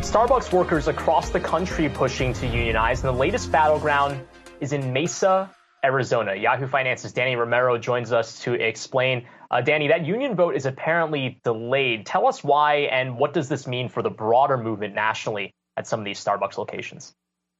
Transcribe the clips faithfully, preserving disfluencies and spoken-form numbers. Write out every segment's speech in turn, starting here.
Starbucks workers across the country pushing to unionize, and the latest battleground is in Mesa, Arizona. Yahoo Finance's Danny Romero joins us to explain. Uh, Danny, that union vote is apparently delayed. Tell us why, and what does this mean for the broader movement nationally at some of these Starbucks locations?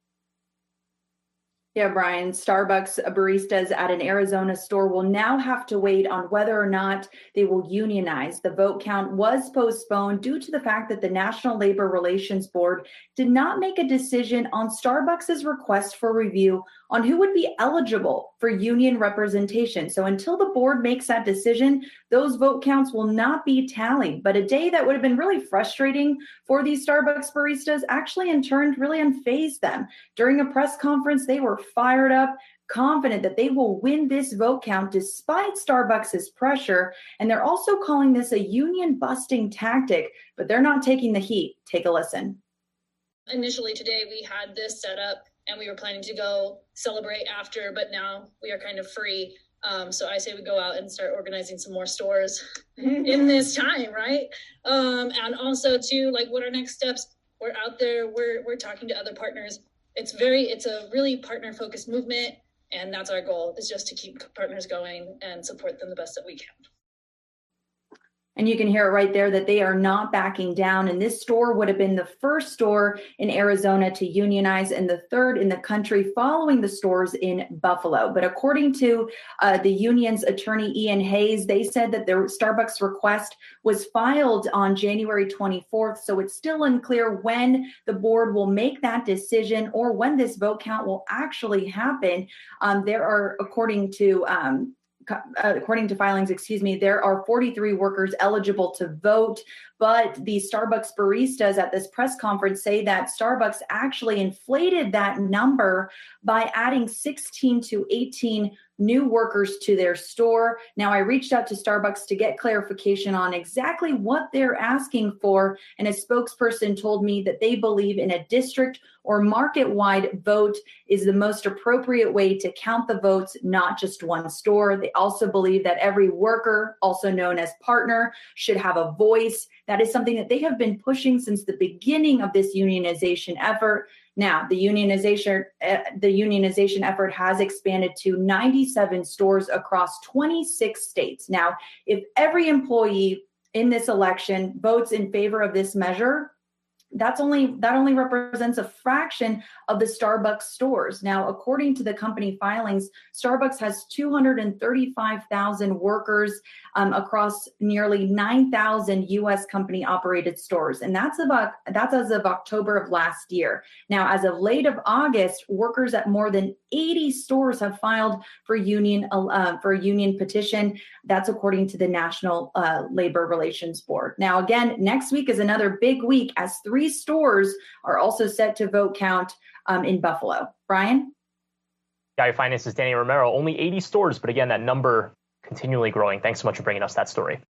Yeah, Brian, Starbucks baristas at an Arizona store will now have to wait on whether or not they will unionize. The vote count was postponed due to the fact that the National Labor Relations Board did not make a decision on Starbucks' request for review on who would be eligible for union representation. So until the board makes that decision, those vote counts will not be tallied. But a day that would have been really frustrating for these Starbucks baristas actually in turn really unfazed them. During a press conference, they were fired up, confident that they will win this vote count despite Starbucks' pressure. And they're also calling this a union busting tactic, but they're not taking the heat. Take a listen. Initially today, we had this set up and we were planning to go celebrate after, but now we are kind of free. Um, so I say we go out and start organizing some more stores in this time, right? Um, and also too, like what are next steps? We're out there, we're we're talking to other partners. It's very, it's a really partner focused movement. And that's our goal, is just to keep partners going and support them the best that we can. And you can hear it right there that they are not backing down. And this store would have been the first store in Arizona to unionize and the third in the country following the stores in Buffalo. But according to uh, the union's attorney, Ian Hayes, they said that their Starbucks request was filed on January twenty-fourth. So it's still unclear when the board will make that decision or when this vote count will actually happen. Um, there are, according to um, Uh, according to filings, excuse me, there are forty-three workers eligible to vote, but the Starbucks baristas at this press conference say that Starbucks actually inflated that number by adding sixteen to eighteen new workers to their store. Now, I reached out to Starbucks to get clarification on exactly what they're asking for, and a spokesperson told me that they believe in a district or market-wide vote is the most appropriate way to count the votes, not just one store. They also believe that every worker, also known as partner, should have a voice. That is something that they have been pushing since the beginning of this unionization effort. Now, the unionization uh, the unionization effort has expanded to ninety-seven stores across twenty-six states. Now, if every employee in this election votes in favor of this measure, That's only that only represents a fraction of the Starbucks stores. Now, according to the company filings, Starbucks has two hundred thirty-five thousand workers um, across nearly nine thousand U S company operated stores. And that's about that's as of October of last year. Now, as of late of August, workers at more than eighty stores have filed for union uh, for a union petition. That's according to the National uh, Labor Relations Board. Now, again, next week is another big week as three stores are also set to vote count um, in Buffalo. Brian? Yahoo Finance's Danny Romero, only eighty stores, but again, that number continually growing. Thanks so much for bringing us that story.